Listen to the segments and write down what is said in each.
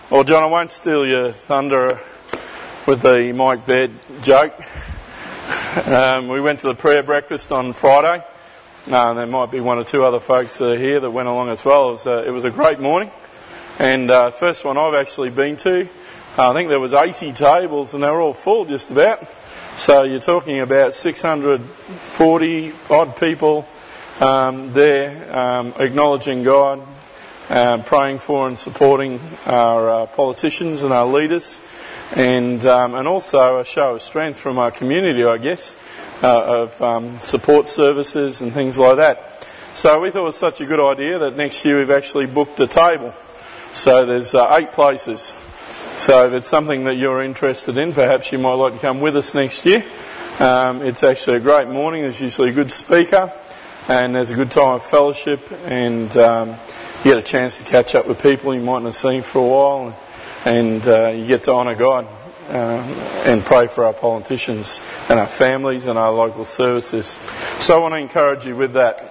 Well, John, I won't steal your thunder with the Mike Baird joke. We went to the prayer breakfast on Friday. There might be one or two other folks here that went along as well. It was a great morning. And first one I've actually been to. I think there was 80 tables and they were all full just about. So you're talking about 640 odd people there acknowledging God, praying for and supporting our politicians and our leaders, and also a show of strength from our community, I guess, of support services and things like that. So we thought it was such a good idea that next year we've actually booked a table. So there's 8 places. So if it's something that you're interested in, perhaps you might like to come with us next year. It's actually a great morning. There's usually a good speaker, and there's a good time of fellowship, and you get a chance to catch up with people you mightn't have seen for a while, and you get to honour God and pray for our politicians and our families and our local services. So I want to encourage you with that.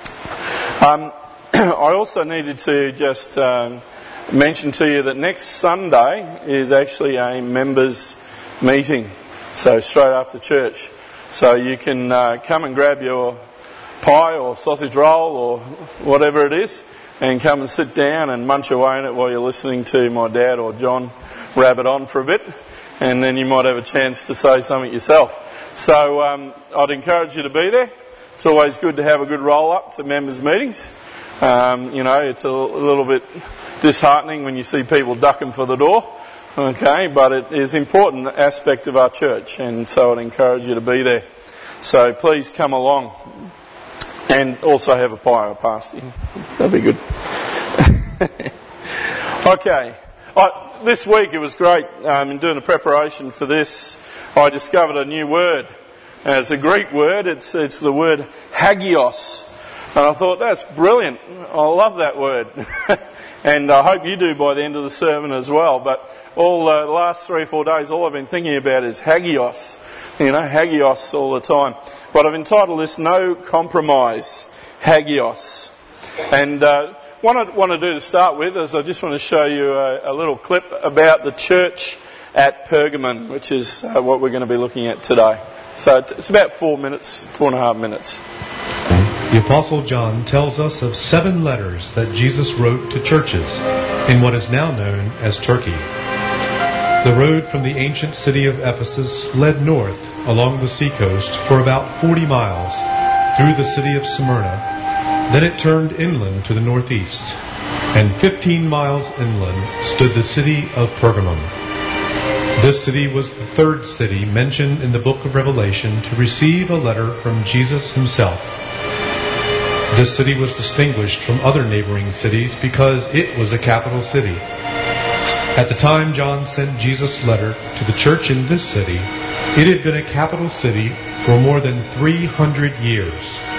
I also needed to just mention to you that next Sunday is actually a members' meeting, so straight after church. So you can come and grab your pie or sausage roll or whatever it is, and come and sit down and munch away on it while you're listening to my dad or John rabbit on for a bit, and then you might have a chance to say something yourself. So I'd encourage you to be there. It's always good to have a good roll-up to members' meetings. It's a little bit disheartening when you see people ducking for the door, okay, but it is an important aspect of our church, and so I'd encourage you to be there. So please come along, and also have a pie or pasty. That'd be good. Okay, this week it was great. In doing the preparation for this, I discovered a new word. It's a Greek word. It's the word hagios. And I thought, that's brilliant. I love that word. And I hope you do by the end of the sermon as well. But all the last 3 or 4 days, all I've been thinking about is hagios. Hagios all the time. But I've entitled this, No Compromise, Hagios. And what I want to do to start with is I just want to show you a little clip about the church at Pergamon, which is what we're going to be looking at today. So it's about 4.5 minutes. The Apostle John tells us of 7 letters that Jesus wrote to churches in what is now known as Turkey. The road from the ancient city of Ephesus led north along the seacoast for about 40 miles through the city of Smyrna. Then it turned inland to the northeast, and 15 miles inland stood the city of Pergamum. This city was the 3rd city mentioned in the book of Revelation to receive a letter from Jesus himself. This city was distinguished from other neighboring cities because it was a capital city. At the time John sent Jesus' letter to the church in this city, it had been a capital city for more than 300 years.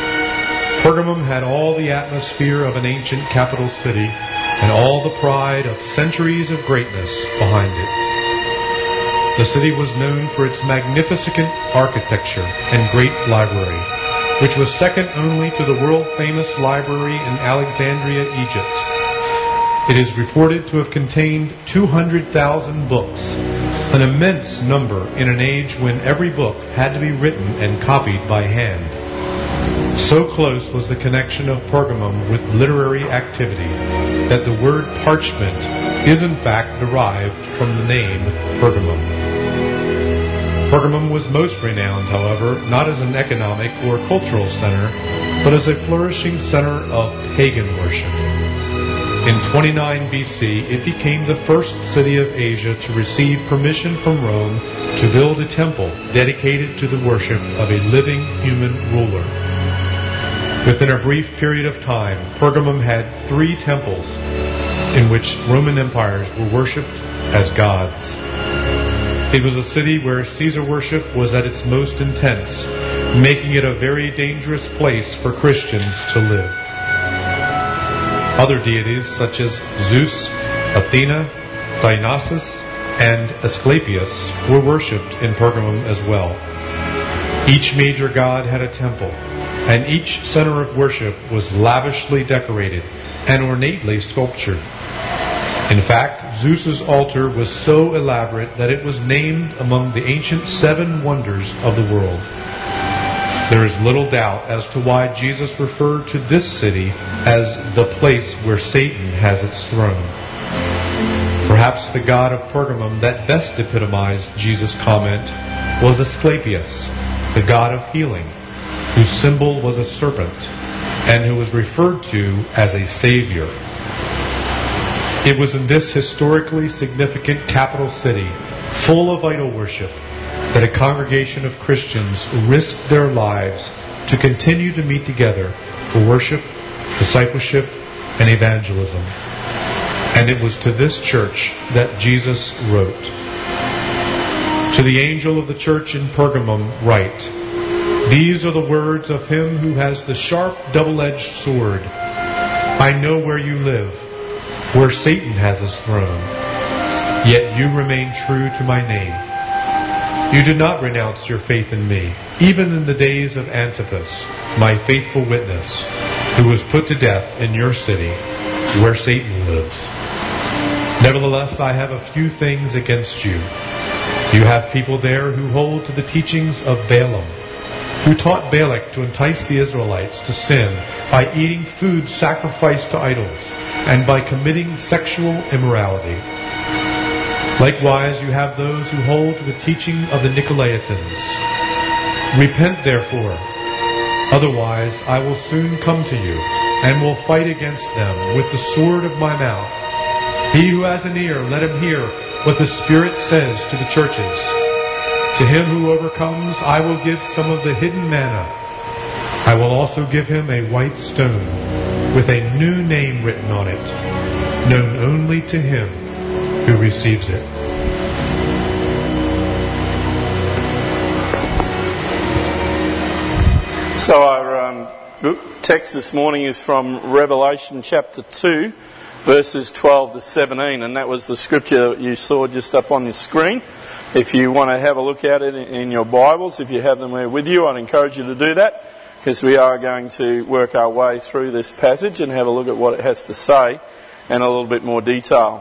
Pergamum had all the atmosphere of an ancient capital city and all the pride of centuries of greatness behind it. The city was known for its magnificent architecture and great library, which was second only to the world-famous library in Alexandria, Egypt. It is reported to have contained 200,000 books, an immense number in an age when every book had to be written and copied by hand. So close was the connection of Pergamum with literary activity that the word parchment is in fact derived from the name Pergamum. Pergamum was most renowned, however, not as an economic or cultural center, but as a flourishing center of pagan worship. In 29 BC, it became the first city of Asia to receive permission from Rome to build a temple dedicated to the worship of a living human ruler. Within a brief period of time, Pergamum had 3 temples in which Roman empires were worshipped as gods. It was a city where Caesar worship was at its most intense, making it a very dangerous place for Christians to live. Other deities such as Zeus, Athena, Dionysus, and Asclepius were worshipped in Pergamum as well. Each major god had a temple, and each center of worship was lavishly decorated and ornately sculptured. In fact, Zeus's altar was so elaborate that it was named among the ancient 7 wonders of the world. There is little doubt as to why Jesus referred to this city as the place where Satan has its throne. Perhaps the god of Pergamum that best epitomized Jesus' comment was Asclepius, the god of healing, whose symbol was a serpent, and who was referred to as a savior. It was in this historically significant capital city, full of idol worship, that a congregation of Christians risked their lives to continue to meet together for worship, discipleship, and evangelism. And it was to this church that Jesus wrote. To the angel of the church in Pergamum write, "These are the words of him who has the sharp double-edged sword. I know where you live, where Satan has his throne. Yet you remain true to my name. You did not renounce your faith in me, even in the days of Antipas, my faithful witness, who was put to death in your city, where Satan lives. Nevertheless, I have a few things against you. You have people there who hold to the teachings of Balaam, who taught Balak to entice the Israelites to sin by eating food sacrificed to idols and by committing sexual immorality. Likewise, you have those who hold to the teaching of the Nicolaitans. Repent, therefore, otherwise I will soon come to you and will fight against them with the sword of my mouth. He who has an ear, let him hear what the Spirit says to the churches. To him who overcomes, I will give some of the hidden manna. I will also give him a white stone with a new name written on it, known only to him who receives it." So our text this morning is from Revelation chapter 2, verses 12 to 17, and that was the scripture that you saw just up on the screen. If you want to have a look at it in your Bibles, if you have them there with you, I'd encourage you to do that, because we are going to work our way through this passage and have a look at what it has to say in a little bit more detail.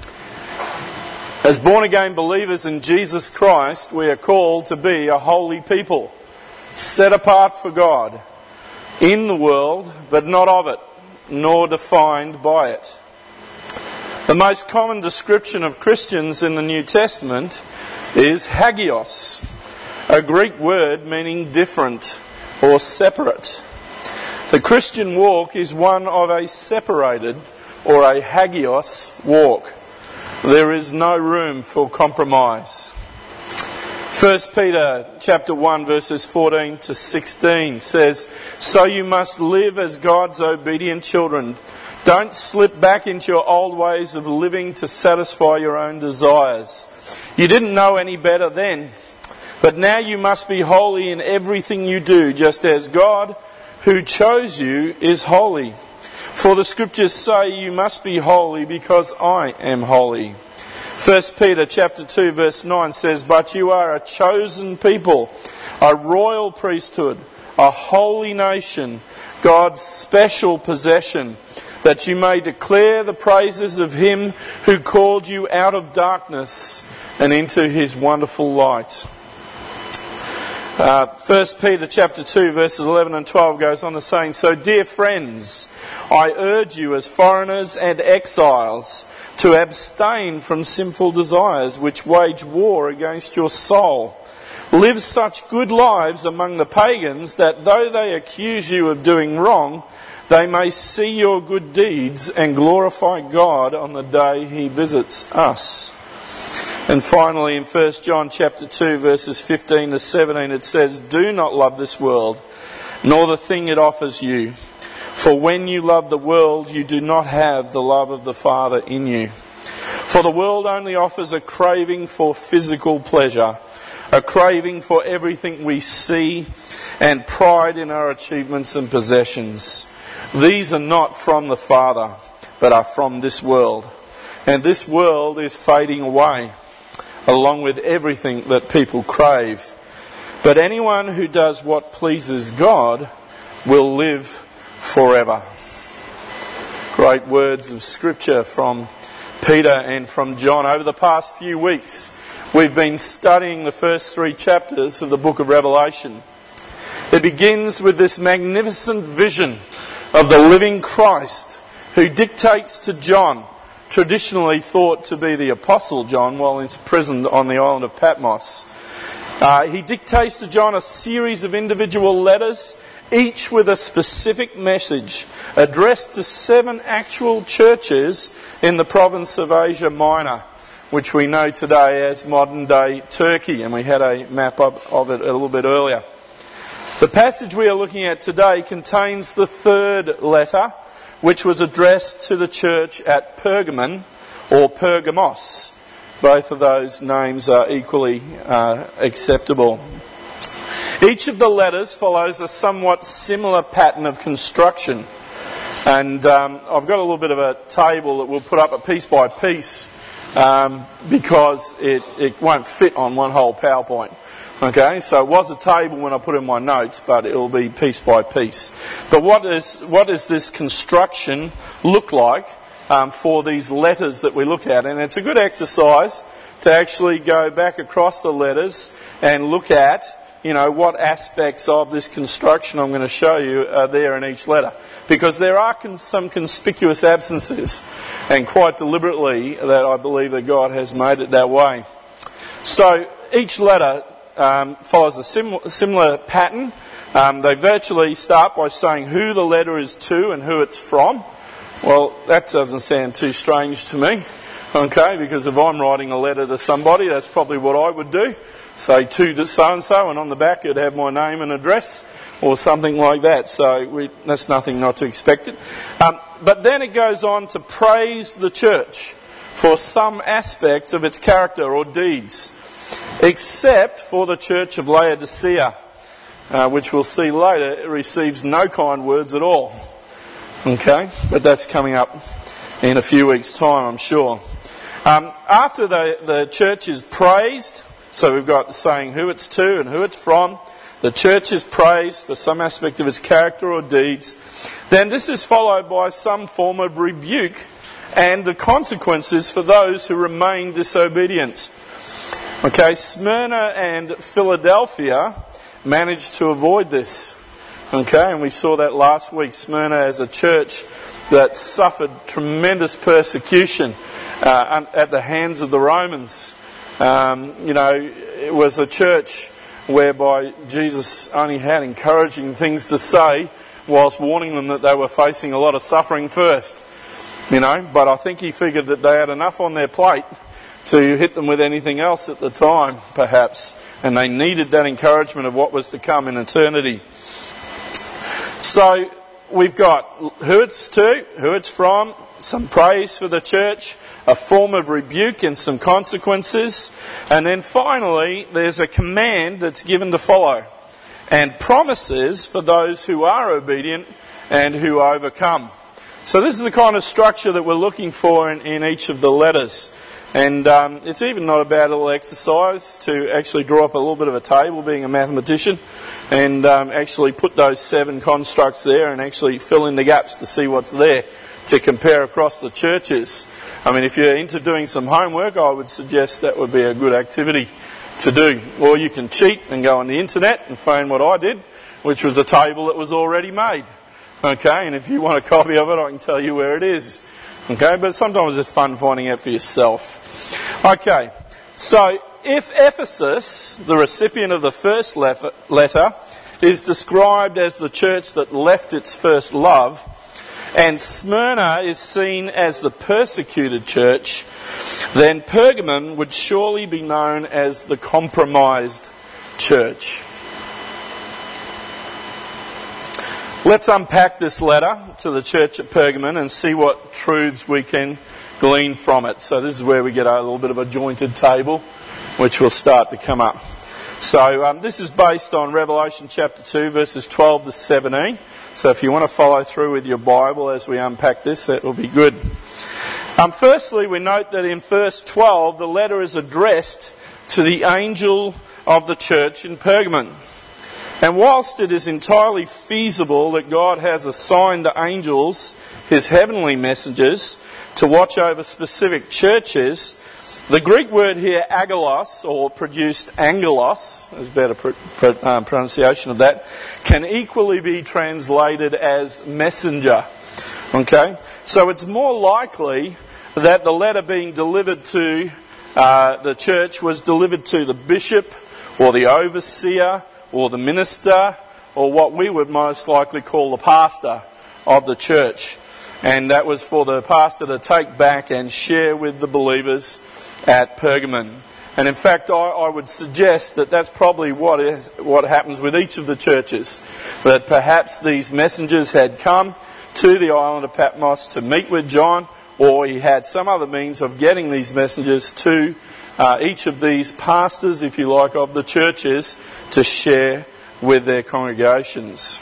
As born-again believers in Jesus Christ, we are called to be a holy people, set apart for God, in the world, but not of it, nor defined by it. The most common description of Christians in the New Testament is hagios, a Greek word meaning different or separate. The Christian walk is one of a separated or a hagios walk. There is no room for compromise. 1 Peter chapter 1 verses 14 to 16 says, "So you must live as God's obedient children. Don't slip back into your old ways of living to satisfy your own desires. You didn't know any better then, but now you must be holy in everything you do, just as God, who chose you, is holy. For the scriptures say you must be holy because I am holy." 1 Peter chapter 2 verse 9 says, "But you are a chosen people, a royal priesthood, a holy nation, God's special possession, that you may declare the praises of him who called you out of darkness and into his wonderful light." 1 Peter chapter 2 verses 11 and 12 goes on to saying, "So dear friends, I urge you as foreigners and exiles to abstain from sinful desires which wage war against your soul. Live such good lives among the pagans that though they accuse you of doing wrong, they may see your good deeds and glorify God on the day he visits us." And finally, in 1 John chapter 2 verses 15 to 17, it says, "Do not love this world, nor the thing it offers you. For when you love the world, you do not have the love of the Father in you. For the world only offers a craving for physical pleasure, a craving for everything we see, and pride in our achievements and possessions. These are not from the Father, but are from this world. And this world is fading away, along with everything that people crave. But anyone who does what pleases God will live forever." Great words of scripture from Peter and from John. Over the past few weeks, we've been studying the first 3 chapters of the book of Revelation. It begins with this magnificent vision of the living Christ who dictates to John, traditionally thought to be the Apostle John while imprisoned on the island of Patmos. He dictates to John a series of individual letters, each with a specific message addressed to 7 actual churches in the province of Asia Minor, which we know today as modern-day Turkey, and we had a map of it a little bit earlier. The passage we are looking at today contains the 3rd letter, which was addressed to the church at Pergamon or Pergamos. Both of those names are equally acceptable. Each of the letters follows a somewhat similar pattern of construction. And I've got a little bit of a table that we'll put up a piece by piece because it won't fit on one whole PowerPoint. Okay, so it was a table when I put in my notes, but it will be piece by piece. But what does this construction look like for these letters that we look at? And it's a good exercise to actually go back across the letters and look at, what aspects of this construction I'm going to show you are there in each letter. Because there are some conspicuous absences, and quite deliberately that I believe that God has made it that way. So each letter follows a similar pattern. They virtually start by saying who the letter is to and who it's from. Well, that doesn't sound too strange to me, okay, because if I'm writing a letter to somebody, that's probably what I would do. Say to so-and-so, and on the back it'd have my name and address, or something like that. So that's nothing not to expect it. But then it goes on to praise the church for some aspect of its character or deeds, except for the church of Laodicea, which we'll see later, it receives no kind words at all. Okay, but that's coming up in a few weeks' time, I'm sure. After the church is praised, so we've got saying who it's to and who it's from, the church is praised for some aspect of its character or deeds, then this is followed by some form of rebuke and the consequences for those who remain disobedient. Okay, Smyrna and Philadelphia managed to avoid this. Okay, and we saw that last week. Smyrna as a church that suffered tremendous persecution at the hands of the Romans. It was a church whereby Jesus only had encouraging things to say whilst warning them that they were facing a lot of suffering first. But I think he figured that they had enough on their plate to hit them with anything else at the time, perhaps. And they needed that encouragement of what was to come in eternity. So we've got who it's to, who it's from, some praise for the church, a form of rebuke and some consequences. And then finally, there's a command that's given to follow, and promises for those who are obedient and who overcome. So this is the kind of structure that we're looking for in each of the letters. And it's even not a bad little exercise to actually draw up a little bit of a table, being a mathematician, and actually put those 7 constructs there and actually fill in the gaps to see what's there to compare across the churches. I mean, if you're into doing some homework, I would suggest that would be a good activity to do. Or you can cheat and go on the internet and find what I did, which was a table that was already made. Okay, and if you want a copy of it, I can tell you where it is. Okay, but sometimes it's fun finding out for yourself. Okay, so if Ephesus, the recipient of the first letter, is described as the church that left its first love, and Smyrna is seen as the persecuted church, then Pergamon would surely be known as the compromised church. Let's unpack this letter to the church at Pergamon and see what truths we can glean from it. So this is where we get a little bit of a jointed table, which will start to come up. So this is based on Revelation chapter 2, verses 12 to 17. So if you want to follow through with your Bible as we unpack this, that will be good. Firstly, we note that in verse 12, the letter is addressed to the angel of the church in Pergamon. And whilst it is entirely feasible that God has assigned angels, his heavenly messengers, to watch over specific churches, the Greek word here, agelos, or produced angelos, is a better pronunciation of that, can equally be translated as messenger. Okay? So it's more likely that the letter being delivered to the church was delivered to the bishop, or the overseer, or the minister, or what we would most likely call the pastor of the church. And that was for the pastor to take back and share with the believers at Pergamon. And in fact, I would suggest that that's probably what happens with each of the churches. That perhaps these messengers had come to the island of Patmos to meet with John, or he had some other means of getting these messengers to each of these pastors, if you like, of the churches to share with their congregations.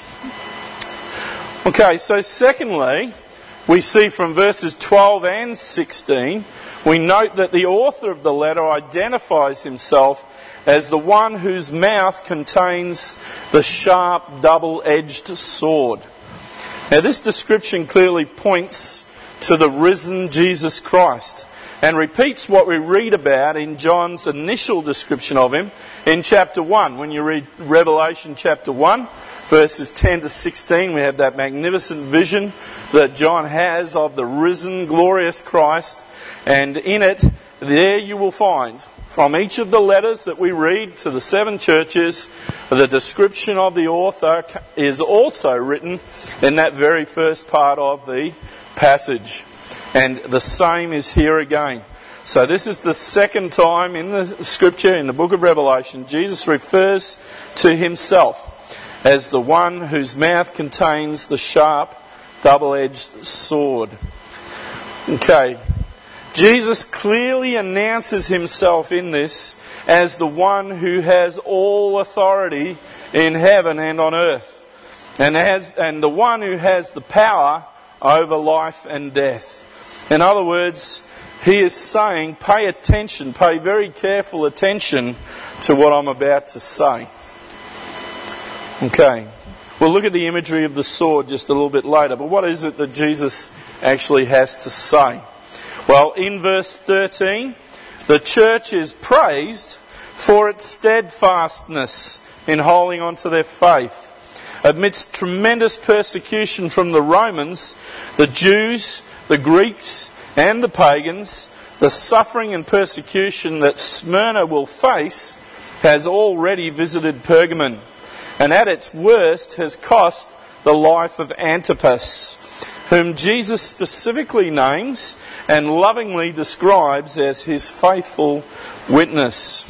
Okay, so secondly, we see from verses 12 and 16, we note that the author of the letter identifies himself as the one whose mouth contains the sharp, double-edged sword. Now, this description clearly points to the risen Jesus Christ and repeats what we read about in John's initial description of him in chapter 1. When you read Revelation chapter 1, verses 10 to 16, we have that magnificent vision that John has of the risen, glorious Christ. And in it, there you will find, from each of the letters that we read to the 7 churches, the description of the author is also written in that very first part of the passage. And the same is here again. So this is the second time in the scripture, in the book of Revelation, Jesus refers to himself as the one whose mouth contains the sharp, double-edged sword. Okay. Jesus clearly announces himself in this as the one who has all authority in heaven and on earth, and the one who has the power over life and death. In other words, he is saying, pay attention, pay very careful attention to what I'm about to say. Okay, we'll look at the imagery of the sword just a little bit later, but what is it that Jesus actually has to say? Well, in verse 13, the church is praised for its steadfastness in holding on to their faith. Amidst tremendous persecution from the Romans, the Jews, the Greeks, and the pagans, the suffering and persecution that Smyrna will face has already visited Pergamon, and at its worst has cost the life of Antipas, whom Jesus specifically names and lovingly describes as his faithful witness.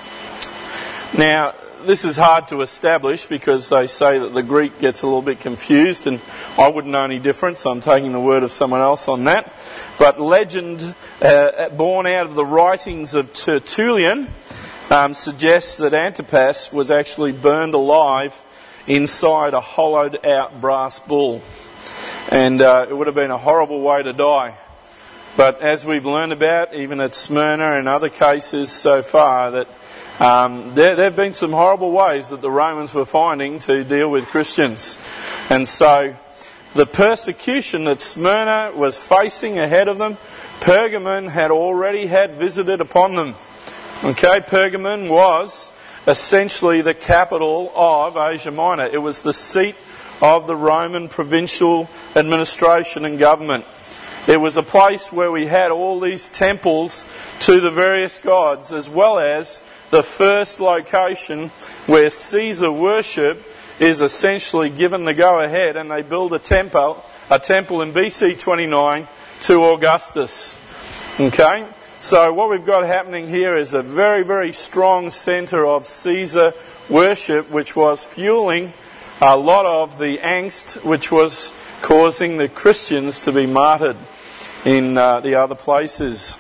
Now, this is hard to establish because they say that the Greek gets a little bit confused, and I wouldn't know any difference, so I'm taking the word of someone else on that. But legend, born out of the writings of Tertullian, suggests that Antipas was actually burned alive inside a hollowed out brass bull. And it would have been a horrible way to die. But as we've learned about, even at Smyrna and other cases so far, that there have been some horrible ways that the Romans were finding to deal with Christians. And so the persecution that Smyrna was facing ahead of them, Pergamon had already had visited upon them. Okay, Pergamon was essentially the capital of Asia Minor. It was the seat of the Roman provincial administration and government. It was a place where we had all these temples to the various gods, as well as the first location where Caesar worship is essentially given the go-ahead, and they build a temple in BC 29 to Augustus. Okay? So what we've got happening here is a very, very strong centre of Caesar worship, which was fueling a lot of the angst which was causing the Christians to be martyred in the other places.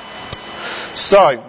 So,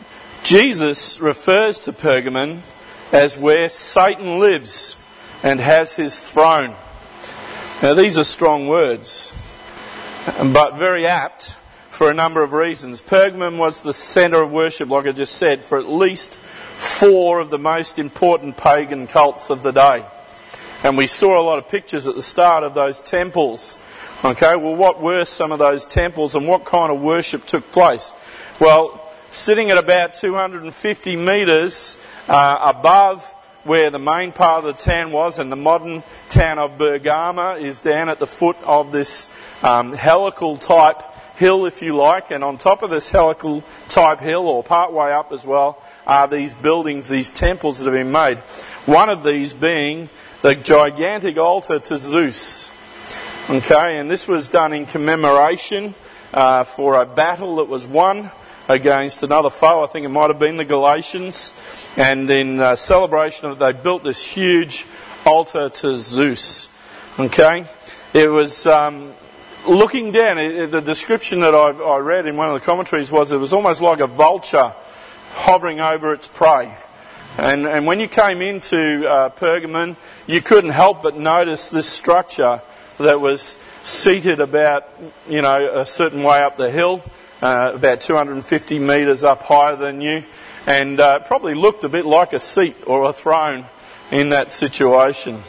Jesus refers to Pergamon as where Satan lives and has his throne. Now, these are strong words, but very apt for a number of reasons. Pergamum was the centre of worship, like I just said, for at least 4 of the most important pagan cults of the day. And we saw a lot of pictures at the start of those temples. Okay, well, what were some of those temples and what kind of worship took place? Well, sitting at about 250 metres above where the main part of the town was, and the modern town of Bergama is down at the foot of this helical type hill, if you like, and on top of this helical type hill, or part way up as well, are these buildings, these temples that have been made. One of these being the gigantic altar to Zeus. Okay, and this was done in commemoration for a battle that was won against another foe. I think it might have been the Galatians. And in celebration of it, they built this huge altar to Zeus. Okay, it was looking down. The description that I read in one of the commentaries was it was almost like a vulture hovering over its prey. And when you came into Pergamon, you couldn't help but notice this structure that was seated about, a certain way up the hill, about 250 metres up higher than you, and probably looked a bit like a seat or a throne in that situation.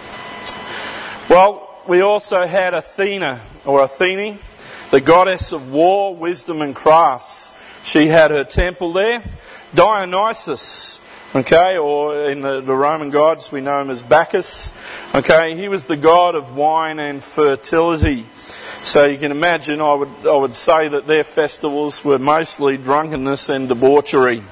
Well, we also had Athena, or Athene, the goddess of war, wisdom and crafts. She had her temple there. Dionysus, okay, or in the Roman gods we know him as Bacchus. Okay, he was the god of wine and fertility. So you can imagine, I would say that their festivals were mostly drunkenness and debauchery.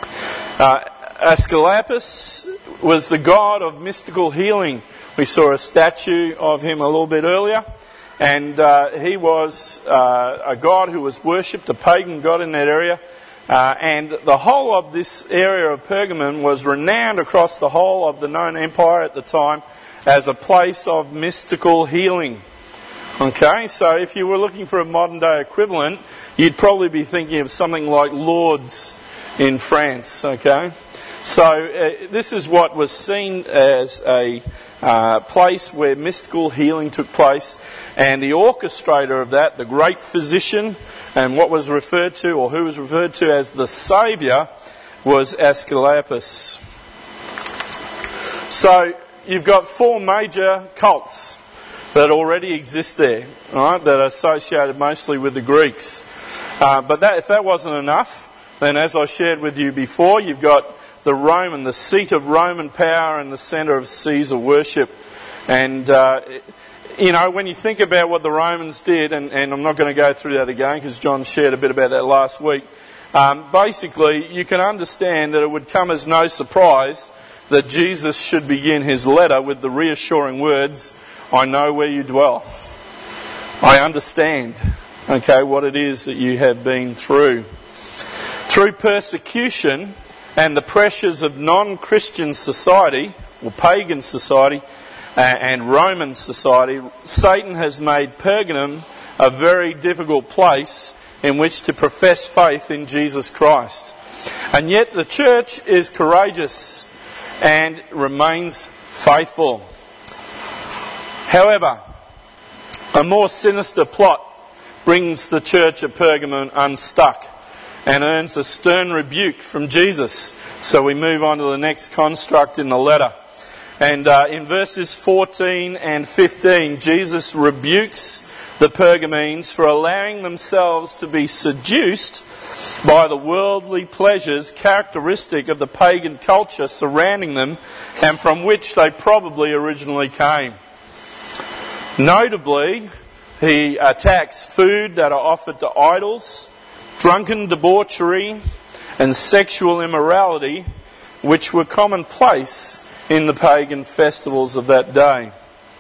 Asclepius was the god of mystical healing. We saw a statue of him a little bit earlier. And he was a god who was worshipped, a pagan god in that area. And the whole of this area of Pergamon was renowned across the whole of the known empire at the time as a place of mystical healing. Okay, so if you were looking for a modern day equivalent, you'd probably be thinking of something like Lourdes in France. Okay, so this is what was seen as a place where mystical healing took place, and the orchestrator of that, the great physician, and what was referred to, or who was referred to as the saviour, was Asclepius. So you've got 4 major cults that already exist there, right, that are associated mostly with the Greeks. But if that wasn't enough, then as I shared with you before, you've got the seat of Roman power and the centre of Caesar worship. And when you think about what the Romans did, and I'm not going to go through that again because John shared a bit about that last week, basically you can understand that it would come as no surprise that Jesus should begin his letter with the reassuring words, I know where you dwell. I understand, what it is that you have been through. Through persecution and the pressures of non-Christian society, or pagan society, and Roman society, Satan has made Pergamum a very difficult place in which to profess faith in Jesus Christ. And yet the church is courageous and remains faithful. However, a more sinister plot brings the church of Pergamum unstuck and earns a stern rebuke from Jesus. So we move on to the next construct in the letter. And in verses 14 and 15, Jesus rebukes the Pergamenes for allowing themselves to be seduced by the worldly pleasures characteristic of the pagan culture surrounding them and from which they probably originally came. Notably, he attacks food that are offered to idols, drunken debauchery, and sexual immorality, which were commonplace in the pagan festivals of that day.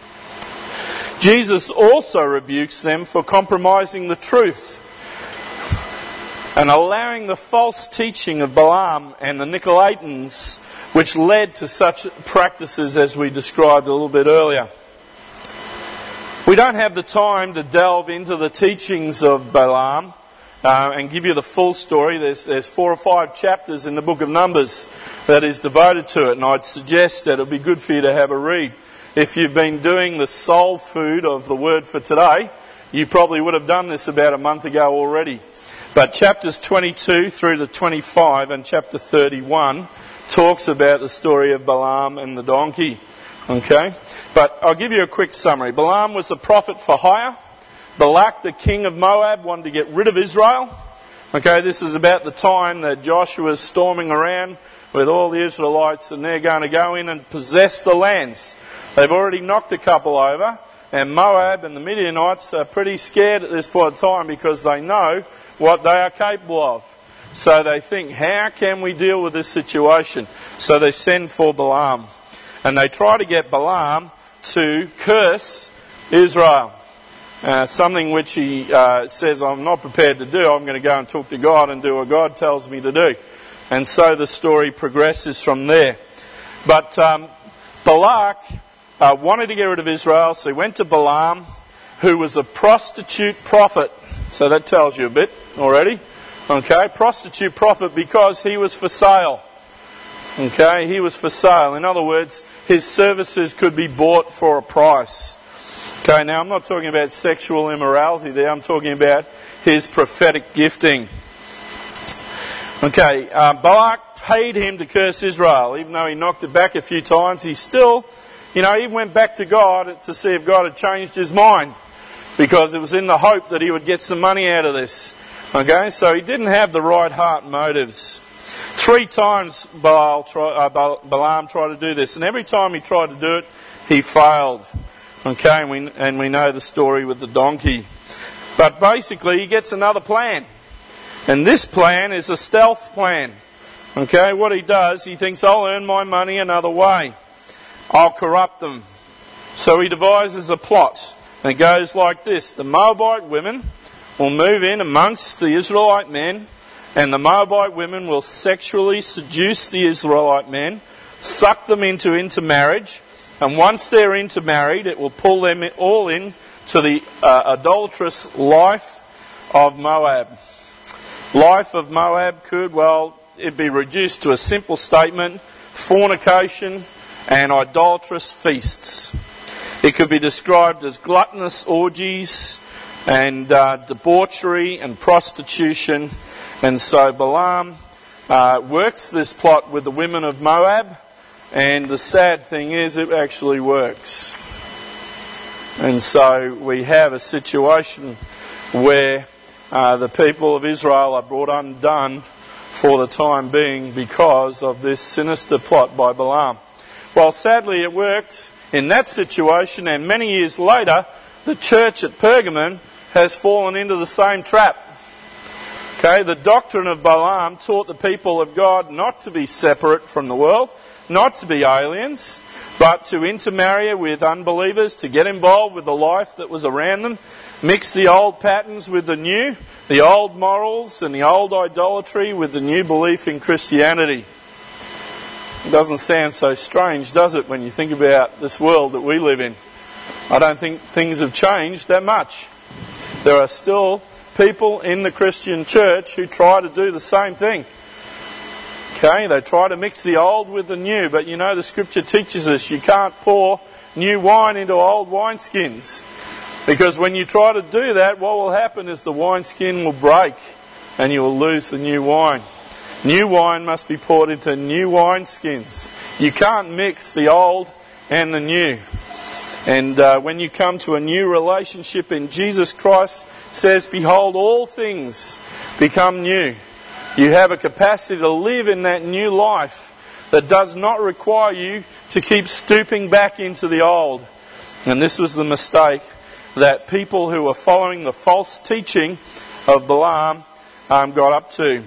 Jesus also rebukes them for compromising the truth and allowing the false teaching of Balaam and the Nicolaitans, which led to such practices as we described a little bit earlier. We don't have the time to delve into the teachings of Balaam and give you the full story. There's 4 or 5 chapters in the book of Numbers that is devoted to it, and I'd suggest that it would be good for you to have a read. If you've been doing the soul food of the word for today, you probably would have done this about a month ago already. But chapters 22 through to 25 and chapter 31 talks about the story of Balaam and the donkey. Okay? But I'll give you a quick summary. Balaam was a prophet for hire. Balak, the king of Moab, wanted to get rid of Israel. Okay, this is about the time that Joshua is storming around with all the Israelites, and they're going to go in and possess the lands. They've already knocked a couple over, and Moab and the Midianites are pretty scared at this point in time because they know what they are capable of. So they think, how can we deal with this situation? So they send for Balaam. And they try to get Balaam to curse Israel. Something which he says, I'm not prepared to do. I'm going to go and talk to God and do what God tells me to do. And so the story progresses from there. But Balak wanted to get rid of Israel, so he went to Balaam, who was a prostitute prophet. So that tells you a bit already. Okay, prostitute prophet because he was for sale. Okay, he was for sale. In other words, his services could be bought for a price. Okay, now I'm not talking about sexual immorality there. I'm talking about his prophetic gifting. Okay, Balak paid him to curse Israel. Even though he knocked it back a few times, he still, he went back to God to see if God had changed his mind. Because it was in the hope that he would get some money out of this. Okay, so he didn't have the right heart motives. 3 times Balaam tried to do this, and every time he tried to do it, he failed. Okay, and we know the story with the donkey. But basically, he gets another plan. And this plan is a stealth plan. Okay, what he does, he thinks, I'll earn my money another way. I'll corrupt them. So he devises a plot. And it goes like this. The Moabite women will move in amongst the Israelite men, and the Moabite women will sexually seduce the Israelite men, suck them into intermarriage, and once they're intermarried, it will pull them all in to the adulterous life of Moab. Life of Moab could, it'd be reduced to a simple statement: fornication and idolatrous feasts. It could be described as gluttonous orgies and debauchery and prostitution. And so Balaam works this plot with the women of Moab, and the sad thing is it actually works. And so we have a situation where the people of Israel are brought undone for the time being because of this sinister plot by Balaam. Well, sadly it worked in that situation, and many years later, the church at Pergamon has fallen into the same trap. Okay, the doctrine of Balaam taught the people of God not to be separate from the world, not to be aliens, but to intermarry with unbelievers, to get involved with the life that was around them, mix the old patterns with the new, the old morals and the old idolatry with the new belief in Christianity. It doesn't sound so strange, does it, when you think about this world that we live in? I don't think things have changed that much. There are still people in the Christian church who try to do the same thing. Okay, they try to mix the old with the new, but the scripture teaches us you can't pour new wine into old wineskins. Because when you try to do that, what will happen is the wineskin will break and you will lose the new wine. New wine must be poured into new wineskins. You can't mix the old and the new. And when you come to a new relationship in Jesus Christ, it says, behold, all things become new. You have a capacity to live in that new life that does not require you to keep stooping back into the old. And this was the mistake that people who were following the false teaching of Balaam got up to.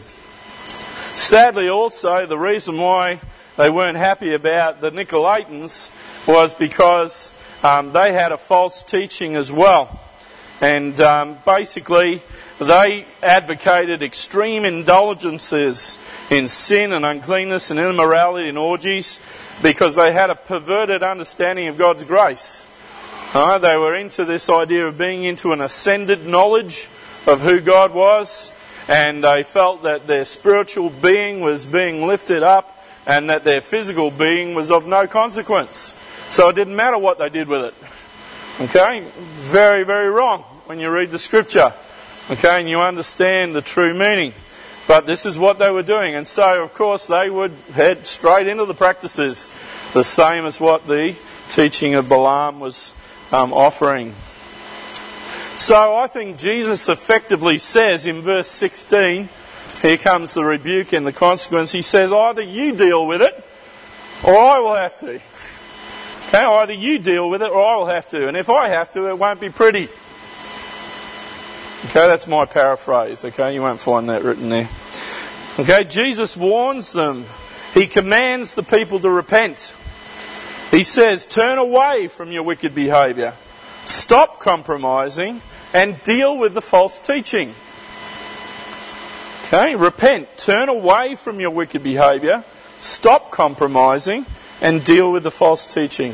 Sadly also, the reason why they weren't happy about the Nicolaitans was because they had a false teaching as well. And basically, they advocated extreme indulgences in sin and uncleanness and immorality and orgies because they had a perverted understanding of God's grace. They were into this idea of being into an ascended knowledge of who God was, and they felt that their spiritual being was being lifted up and that their physical being was of no consequence. So it didn't matter what they did with it. Okay? Very, very wrong. when you read the scripture, okay, and you understand the true meaning. But this is what they were doing, and so of course they would head straight into the practices, the same as what the teaching of Balaam was offering. So I think Jesus effectively says in verse 16, here comes the rebuke and the consequence. He says, either you deal with it, or I will have to. Okay, either you deal with it, or I will have to. And if I have to, it won't be pretty. Okay, that's my paraphrase. Okay, you won't find that written there. Okay, Jesus warns them. He commands the people to repent. He says, turn away from your wicked behaviour. Stop compromising and deal with the false teaching. Okay, repent. Turn away from your wicked behaviour. Stop compromising and deal with the false teaching.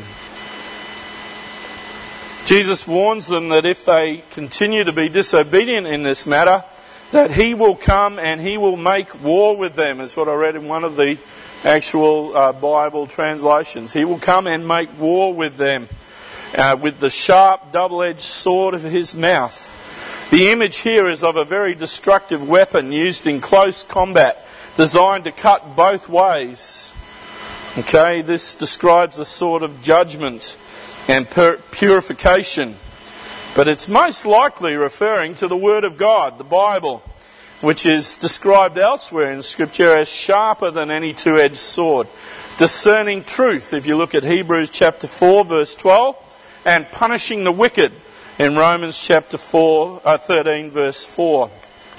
Jesus warns them that if they continue to be disobedient in this matter, that He will come and He will make war with them, is what I read in one of the actual Bible translations. He will come and make war with them with the sharp, double-edged sword of His mouth. The image here is of a very destructive weapon used in close combat, designed to cut both ways. Okay, this describes a sort of judgment and purification. But it's most likely referring to the Word of God, the Bible, which is described elsewhere in Scripture as sharper than any two-edged sword, discerning truth, if you look at Hebrews chapter 4, verse 12, and punishing the wicked in Romans chapter 13, verse 4.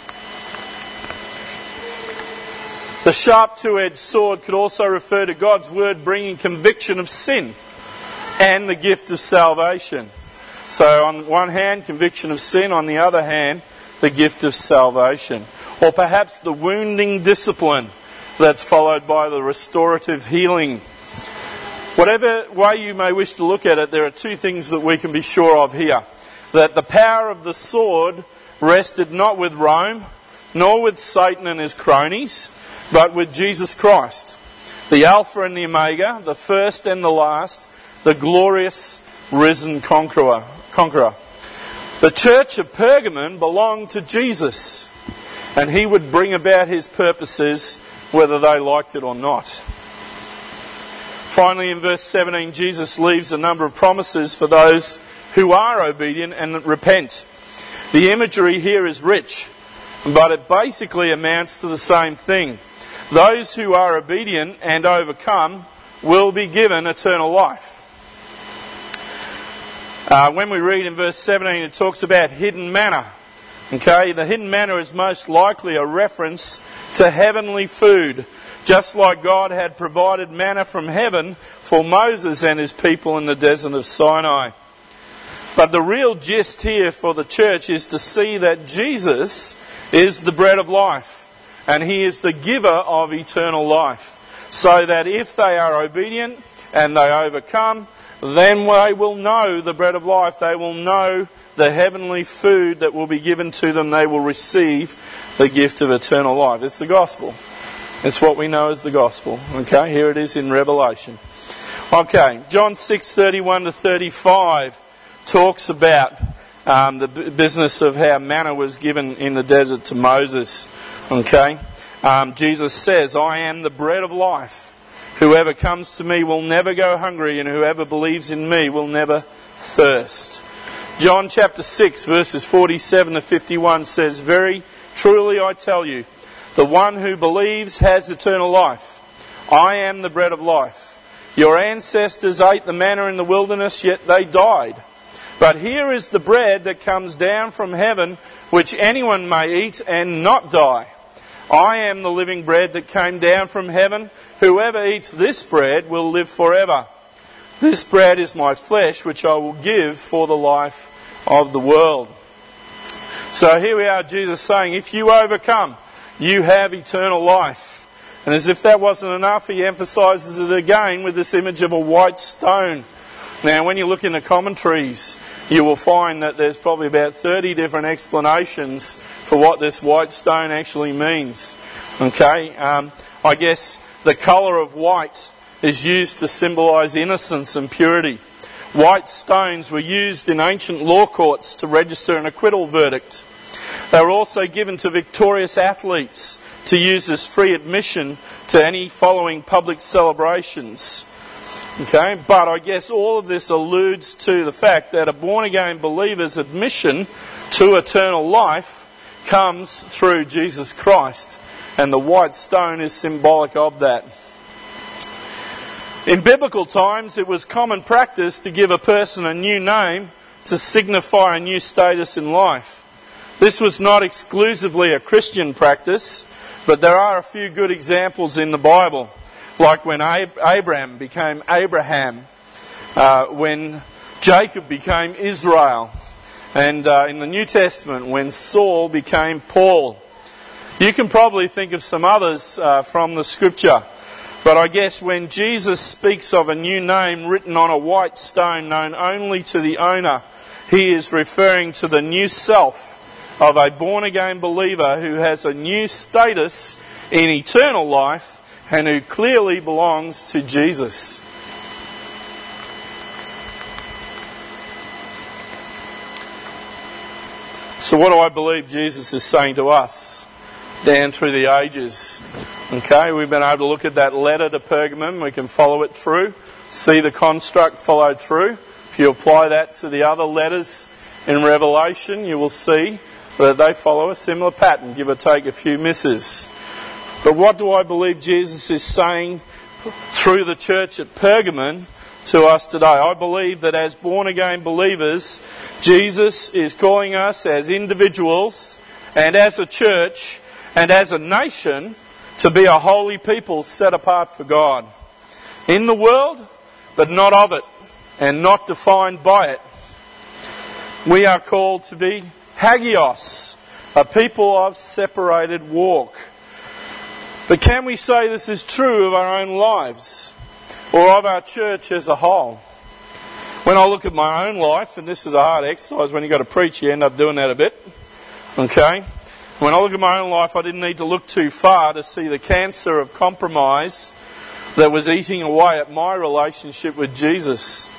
The sharp two-edged sword could also refer to God's Word bringing conviction of sin and the gift of salvation. So on one hand, conviction of sin, on the other hand, the gift of salvation. Or perhaps the wounding discipline that's followed by the restorative healing. Whatever way you may wish to look at it, there are two things that we can be sure of here. That the power of the sword rested not with Rome, nor with Satan and his cronies, but with Jesus Christ, the Alpha and the Omega, the first and the last, the glorious risen conqueror. The church of Pergamon belonged to Jesus, and He would bring about His purposes whether they liked it or not. Finally, in verse 17, Jesus leaves a number of promises for those who are obedient and repent. The imagery here is rich, but it basically amounts to the same thing. Those who are obedient and overcome will be given eternal life. When we read in verse 17, it talks about hidden manna. Okay, the hidden manna is most likely a reference to heavenly food, just like God had provided manna from heaven for Moses and his people in the desert of Sinai. But the real gist here for the church is to see that Jesus is the bread of life, and He is the giver of eternal life, so that if they are obedient and they overcome, then they will know the bread of life. They will know the heavenly food that will be given to them. They will receive the gift of eternal life. It's the gospel. It's what we know as the gospel. Okay, here it is in Revelation. Okay, John 6:31 to 35 talks about the business of how manna was given in the desert to Moses. Okay, Jesus says, I am the bread of life. Whoever comes to me will never go hungry, and whoever believes in me will never thirst. John chapter 6 verses 47 to 51 says, very truly I tell you, the one who believes has eternal life. I am the bread of life. Your ancestors ate the manna in the wilderness, yet they died. But here is the bread that comes down from heaven, which anyone may eat and not die. I am the living bread that came down from heaven. Whoever eats this bread will live forever. This bread is my flesh, which I will give for the life of the world. So here we are, Jesus saying, if you overcome, you have eternal life. And as if that wasn't enough, He emphasises it again with this image of a white stone. Now, when you look in the commentaries, you will find that there's probably about 30 different explanations for what this white stone actually means. Okay, I guess the colour of white is used to symbolise innocence and purity. White stones were used in ancient law courts to register an acquittal verdict. They were also given to victorious athletes to use as free admission to any following public celebrations. Okay, but I guess all of this alludes to the fact that a born-again believer's admission to eternal life comes through Jesus Christ, and the white stone is symbolic of that. In biblical times, it was common practice to give a person a new name to signify a new status in life. This was not exclusively a Christian practice, but there are a few good examples in the Bible, like when Abraham became Abraham, when Jacob became Israel, and in the New Testament when Saul became Paul. You can probably think of some others from the Scripture, but I guess when Jesus speaks of a new name written on a white stone known only to the owner, he is referring to the new self of a born-again believer who has a new status in eternal life and who clearly belongs to Jesus. So what do I believe Jesus is saying to us down through the ages? Okay, we've been able to look at that letter to Pergamum. We can follow it through, see the construct followed through. If you apply that to the other letters in Revelation, you will see that they follow a similar pattern, give or take a few misses. But what do I believe Jesus is saying through the church at Pergamon to us today? I believe that as born-again believers, Jesus is calling us as individuals and as a church and as a nation to be a holy people set apart for God. In the world, but not of it, and not defined by it. We are called to be hagios, a people of separated walk. But can we say this is true of our own lives or of our church as a whole? When I look at my own life, and this is a hard exercise, when you've got to preach you end up doing that a bit, okay? When I look at my own life, I didn't need to look too far to see the cancer of compromise that was eating away at my relationship with Jesus.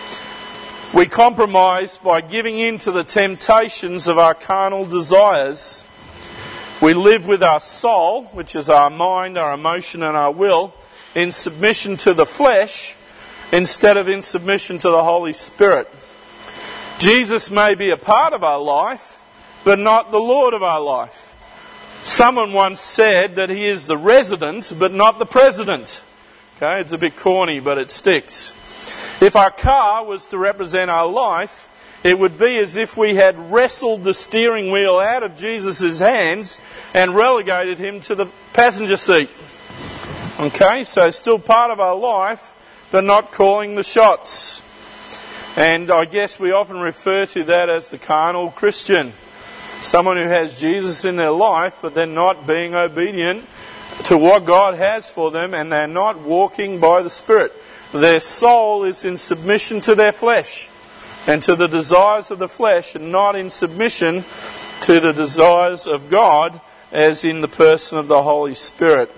We compromise by giving in to the temptations of our carnal desires. We live with our soul, which is our mind, our emotion and our will, in submission to the flesh instead of in submission to the Holy Spirit. Jesus may be a part of our life, but not the Lord of our life. Someone once said that he is the resident, but not the president. Okay, it's a bit corny, but it sticks. If our car was to represent our life, it would be as if we had wrestled the steering wheel out of Jesus' hands and relegated him to the passenger seat. Okay, so still part of our life, but not calling the shots. And I guess we often refer to that as the carnal Christian. Someone who has Jesus in their life, but they're not being obedient to what God has for them, and they're not walking by the Spirit. Their soul is in submission to their flesh and to the desires of the flesh, and not in submission to the desires of God as in the person of the Holy Spirit.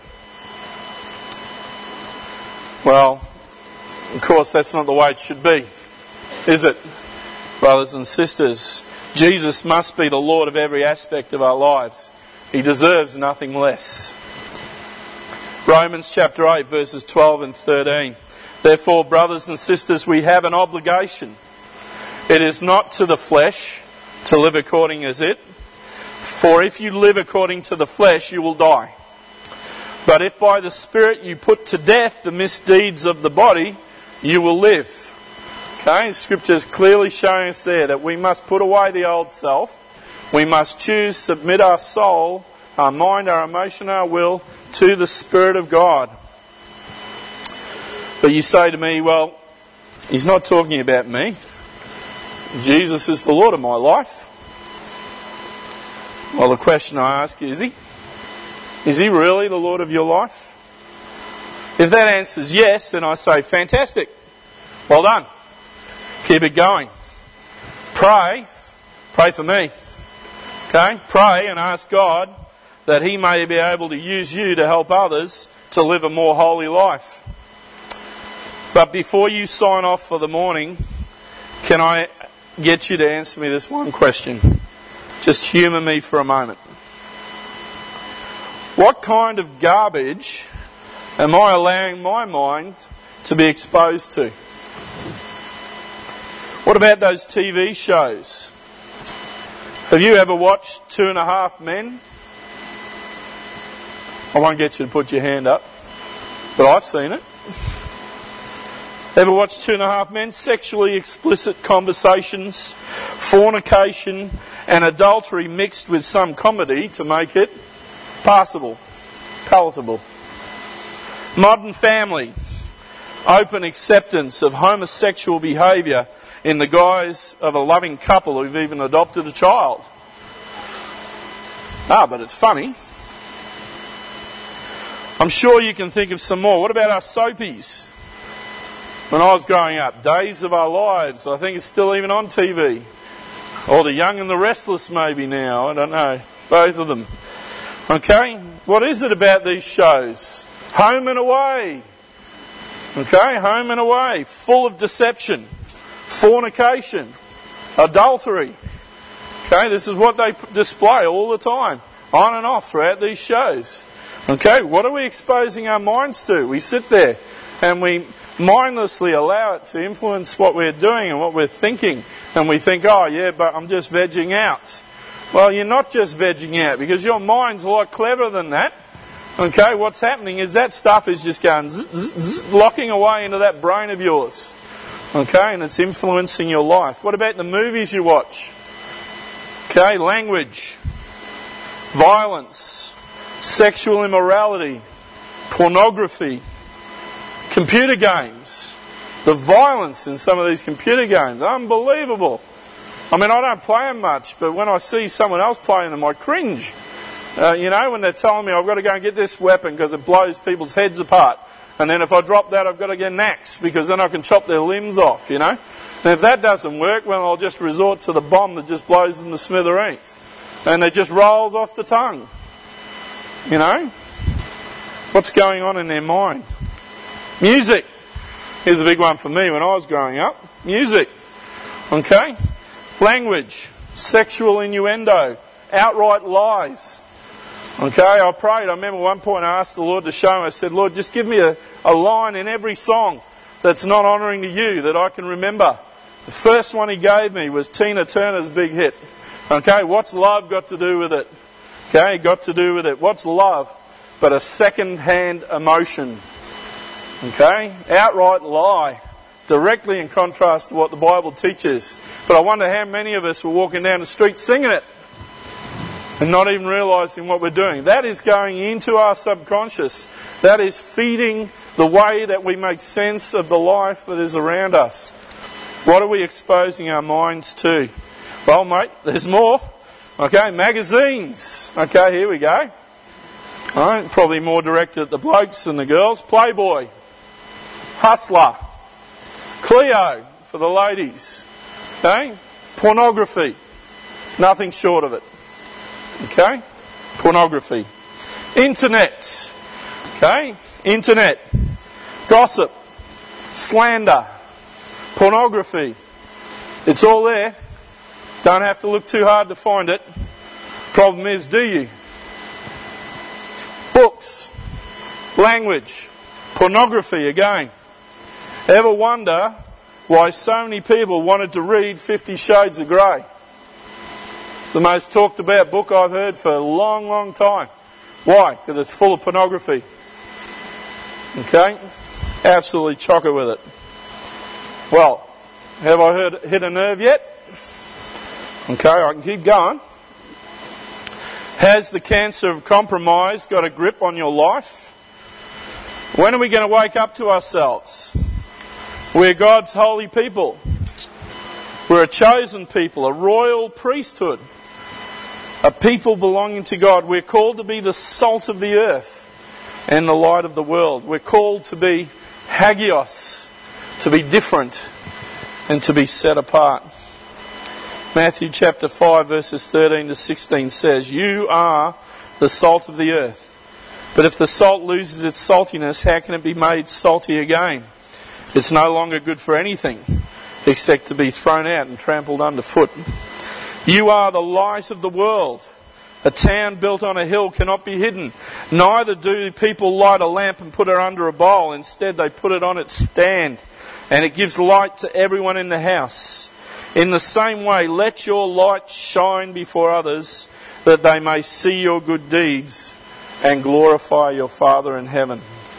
Well, of course, that's not the way it should be, is it, brothers and sisters? Jesus must be the Lord of every aspect of our lives. He deserves nothing less. Romans chapter 8, verses 12 and 13. Therefore, brothers and sisters, we have an obligation. It is not to the flesh to live according as it. For if you live according to the flesh, you will die. But if by the Spirit you put to death the misdeeds of the body, you will live. Okay, Scripture is clearly showing us there that we must put away the old self. We must choose, submit our soul, our mind, our emotion, our will to the Spirit of God. But you say to me, well, he's not talking about me. Jesus is the Lord of my life. Well, the question I ask you, is he? Is he really the Lord of your life? If that answers yes, then I say, fantastic. Well done. Keep it going. Pray for me. Okay? Pray and ask God that he may be able to use you to help others to live a more holy life. But before you sign off for the morning, Can I get you to answer me this one question? Just humour me for a moment. What kind of garbage am I allowing my mind to be exposed to? What about those TV shows? Have you ever watched 2.5 Men? I won't get you to put your hand up, but I've seen it. Ever watched 2.5 Men? Sexually explicit conversations, fornication and adultery mixed with some comedy to make it passable, palatable. Modern Family. Open acceptance of homosexual behaviour in the guise of a loving couple who've even adopted a child. But it's funny. I'm sure you can think of some more. What about our soapies? When I was growing up, Days of Our Lives, I think it's still even on TV. Or The Young and the Restless maybe now, I don't know. Both of them. Okay, what is it about these shows? Home and Away. Okay, Home and Away, full of deception, fornication, adultery. Okay, this is what they display all the time, on and off throughout these shows. Okay, what are we exposing our minds to? We sit there and we mindlessly allow it to influence what we're doing and what we're thinking. And we think, oh yeah, but I'm just vegging out. Well, you're not just vegging out, because your mind's a lot cleverer than that. Okay, what's happening is that stuff is just going locking away into that brain of yours. Okay, and it's influencing your life. What about the movies you watch? Okay, language, violence, sexual immorality, pornography, computer games. The violence in some of these computer games, unbelievable. I mean, I don't play them much, but when I see someone else playing them, I cringe. When they're telling me I've got to go and get this weapon because it blows people's heads apart. And then if I drop that, I've got to get an axe because then I can chop their limbs off, And if that doesn't work, well, I'll just resort to the bomb that just blows them to smithereens. And it just rolls off the tongue. What's going on in their mind? Music. Here's a big one for me when I was growing up. Music. Okay? Language. Sexual innuendo. Outright lies. Okay, I prayed. I remember one point I asked the Lord to show me. I said, Lord, just give me a line in every song that's not honouring to you that I can remember. The first one he gave me was Tina Turner's big hit. Okay, what's love got to do with it? Okay, got to do with it. What's love but a second-hand emotion? Okay, outright lie. Directly in contrast to what the Bible teaches. But I wonder how many of us were walking down the street singing it and not even realising what we're doing. That is going into our subconscious. That is feeding the way that we make sense of the life that is around us. What are we exposing our minds to? Well, mate, there's more. Okay, magazines. Okay, here we go. All right, probably more directed at the blokes than the girls. Playboy, Hustler, Cleo for the ladies. Okay, pornography. Nothing short of it. Okay, pornography. Internet. Okay, internet. Gossip, slander, pornography. It's all there. Don't have to look too hard to find it. Problem is, do you? Books, language, pornography again. Ever wonder why so many people wanted to read 50 Shades of Grey? The most talked about book I've heard for a long, long time. Why? Because it's full of pornography. Okay? Absolutely chocker with it. Well, have I hit a nerve yet? Okay, I can keep going. Has the cancer of compromise got a grip on your life? When are we going to wake up to ourselves? We're God's holy people. We're a chosen people, a royal priesthood, a people belonging to God. We're called to be the salt of the earth and the light of the world. We're called to be hagios, to be different and to be set apart. Matthew chapter 5 verses 13 to 16 says, "You are the salt of the earth. But if the salt loses its saltiness, how can it be made salty again? It's no longer good for anything except to be thrown out and trampled underfoot. You are the light of the world. A town built on a hill cannot be hidden. Neither do people light a lamp and put it under a bowl. Instead, they put it on its stand, and it gives light to everyone in the house. In the same way, let your light shine before others, that they may see your good deeds and glorify your Father in heaven.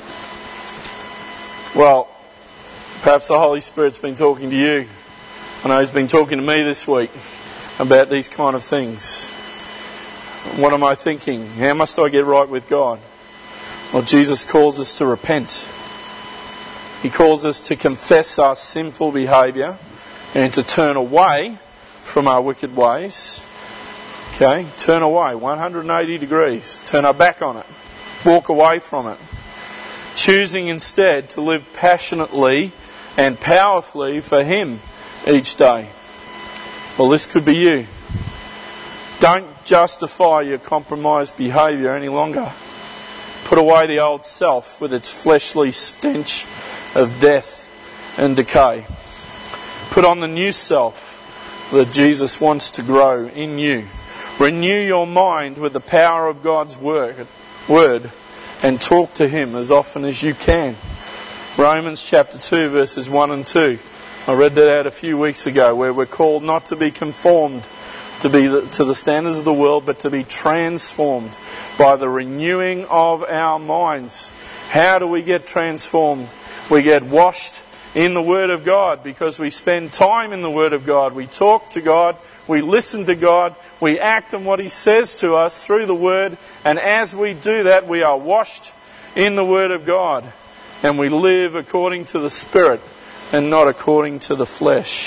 Well, perhaps the Holy Spirit's been talking to you. I know He's been talking to me this week about these kind of things. What am I thinking? How must I get right with God? Well, Jesus calls us to repent. He calls us to confess our sinful behaviour and to turn away from our wicked ways. Okay, turn away 180 degrees. Turn our back on it. Walk away from it. Choosing instead to live passionately and powerfully for Him each day. Well, this could be you. Don't justify your compromised behaviour any longer. Put away the old self with its fleshly stench of death and decay. Put on the new self that Jesus wants to grow in you. Renew your mind with the power of God's word and talk to Him as often as you can. Romans chapter 2 verses 1 and 2. I read that out a few weeks ago, where we're called not to be conformed to the standards of the world, but to be transformed by the renewing of our minds. How do we get transformed? We get washed in the Word of God because we spend time in the Word of God. We talk to God, we listen to God, we act on what He says to us through the Word, and as we do that, we are washed in the Word of God, and we live according to the Spirit and not according to the flesh.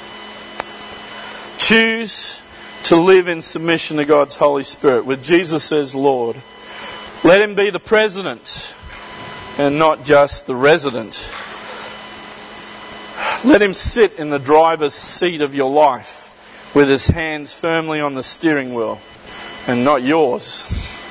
Choose to live in submission to God's Holy Spirit, with Jesus as Lord. Let Him be the president and not just the resident. Let Him sit in the driver's seat of your life with His hands firmly on the steering wheel and not yours.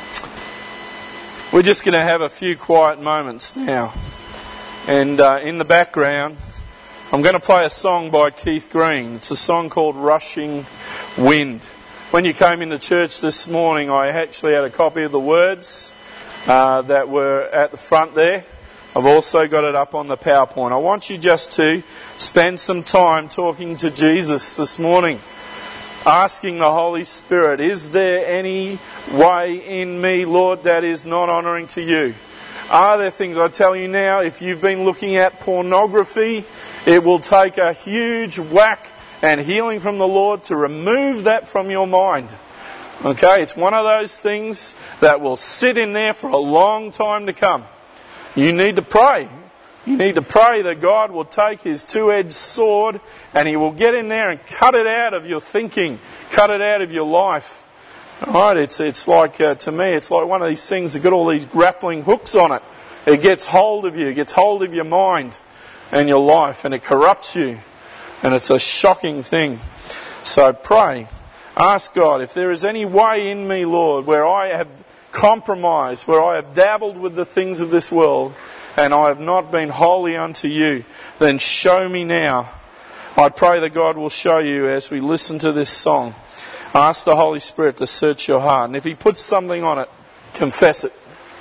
We're just going to have a few quiet moments now. And in the background, I'm going to play a song by Keith Green. It's a song called Rushing Wind. When you came into church this morning, I actually had a copy of the words that were at the front there. I've also got it up on the PowerPoint. I want you just to spend some time talking to Jesus this morning, asking the Holy Spirit, is there any way in me, Lord, that is not honouring to you? Are there things, I tell you now, if you've been looking at pornography, it will take a huge whack and healing from the Lord to remove that from your mind. Okay, it's one of those things that will sit in there for a long time to come. You need to pray. You need to pray that God will take His two-edged sword and He will get in there and cut it out of your thinking, cut it out of your life. Alright, it's like, to me, it's like one of these things that got all these grappling hooks on it. It gets hold of you, it gets hold of your mind and your life, and it corrupts you. And it's a shocking thing. So pray. Ask God, if there is any way in me, Lord, where I have compromised, where I have dabbled with the things of this world, and I have not been holy unto you, then show me now. I pray that God will show you as we listen to this song. Ask the Holy Spirit to search your heart. And if He puts something on it, confess it.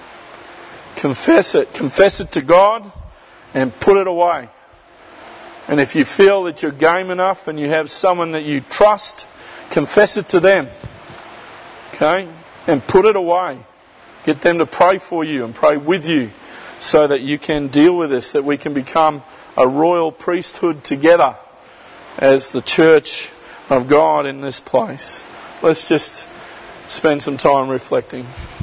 Confess it. Confess it to God and put it away. And if you feel that you're game enough and you have someone that you trust, confess it to them. Okay? And put it away. Get them to pray for you and pray with you so that you can deal with this, that we can become a royal priesthood together as the church of God in this place. Let's just spend some time reflecting.